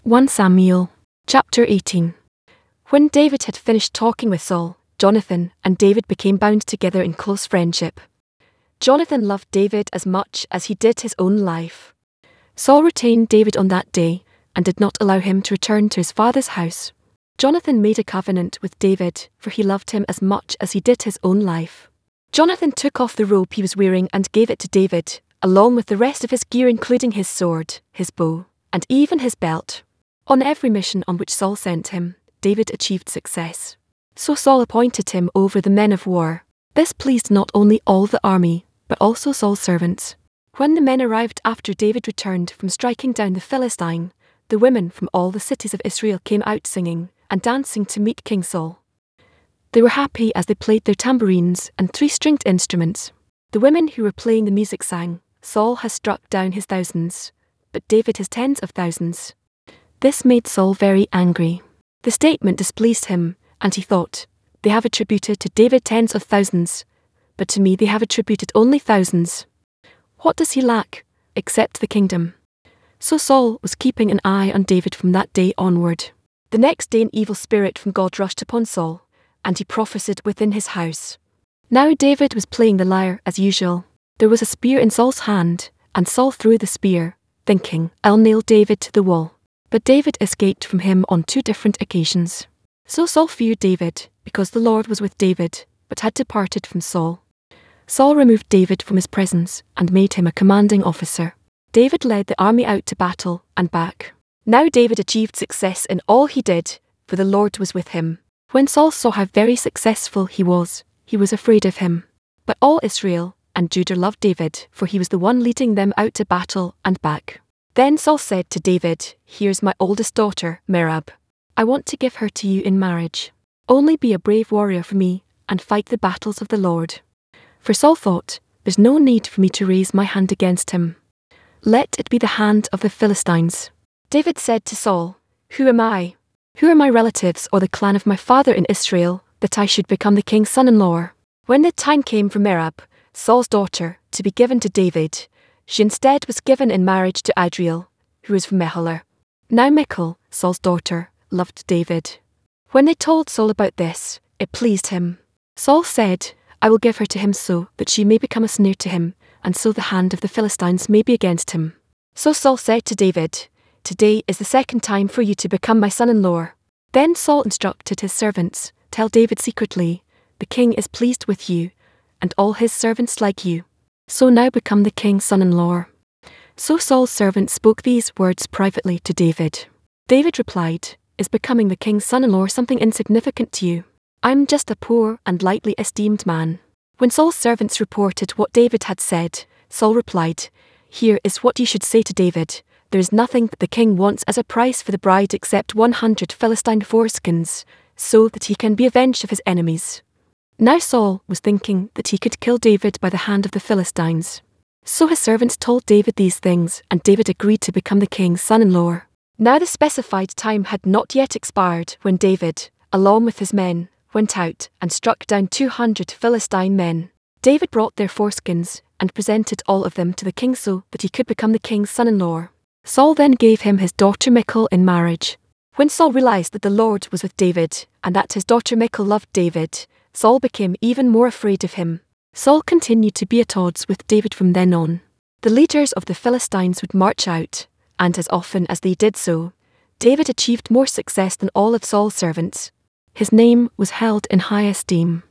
1 Samuel, chapter 18. When David had finished talking with Saul, Jonathan and David became bound together in close friendship. Jonathan loved David as much as he did his own life. Saul retained David on that day and did not allow him to return to his father's house. Jonathan made a covenant with David, for he loved him as much as he did his own life. Jonathan took off the robe he was wearing and gave it to David, along with the rest of his gear, including his sword, his bow, and even his belt. On every mission on which Saul sent him, David achieved success. So Saul appointed him over the men of war. This pleased not only all the army, but also Saul's servants. When the men arrived after David returned from striking down the Philistine, the women from all the cities of Israel came out singing and dancing to meet King Saul. They were happy as they played their tambourines and three-stringed instruments. The women who were playing the music sang, "Saul has struck down his thousands, but David his tens of thousands." This made Saul very angry. The statement displeased him, and he thought, "They have attributed to David tens of thousands, but to me they have attributed only thousands. What does he lack, except the kingdom?" So Saul was keeping an eye on David from that day onward. The next day an evil spirit from God rushed upon Saul, and he prophesied within his house. Now David was playing the lyre as usual. There was a spear in Saul's hand, and Saul threw the spear, thinking, "I'll nail David to the wall." But David escaped from him on 2 different occasions. So Saul feared David, because the Lord was with David, but had departed from Saul. Saul removed David from his presence and made him a commanding officer. David led the army out to battle and back. Now David achieved success in all he did, for the Lord was with him. When Saul saw how very successful he was afraid of him. But all Israel and Judah loved David, for he was the one leading them out to battle and back. Then Saul said to David, "Here's my oldest daughter, Merab. I want to give her to you in marriage. Only be a brave warrior for me and fight the battles of the Lord." For Saul thought, "There's no need for me to raise my hand against him. Let it be the hand of the Philistines." David said to Saul, "Who am I? Who are my relatives or the clan of my father in Israel, that I should become the king's son-in-law?" When the time came for Merab, Saul's daughter, to be given to David, she instead was given in marriage to Adriel, who was from Meholah. Now Michal, Saul's daughter, loved David. When they told Saul about this, it pleased him. Saul said, "I will give her to him so that she may become a snare to him, and so the hand of the Philistines may be against him." So Saul said to David, "Today is the 2nd time for you to become my son-in-law." Then Saul instructed his servants, "Tell David secretly, the king is pleased with you, and all his servants like you. So now become the king's son-in-law." So Saul's servant spoke these words privately to David. David replied, "Is becoming the king's son-in-law something insignificant to you? I'm just a poor and lightly esteemed man." When Saul's servants reported what David had said, Saul replied, "Here is what you should say to David. There is nothing that the king wants as a price for the bride except 100 Philistine foreskins, so that he can be avenged of his enemies." Now Saul was thinking that he could kill David by the hand of the Philistines. So his servants told David these things, and David agreed to become the king's son-in-law. Now the specified time had not yet expired when David, along with his men, went out and struck down 200 Philistine men. David brought their foreskins and presented all of them to the king so that he could become the king's son-in-law. Saul then gave him his daughter Michal in marriage. When Saul realized that the Lord was with David and that his daughter Michal loved David, Saul became even more afraid of him. Saul continued to be at odds with David from then on. The leaders of the Philistines would march out, and as often as they did so, David achieved more success than all of Saul's servants. His name was held in high esteem.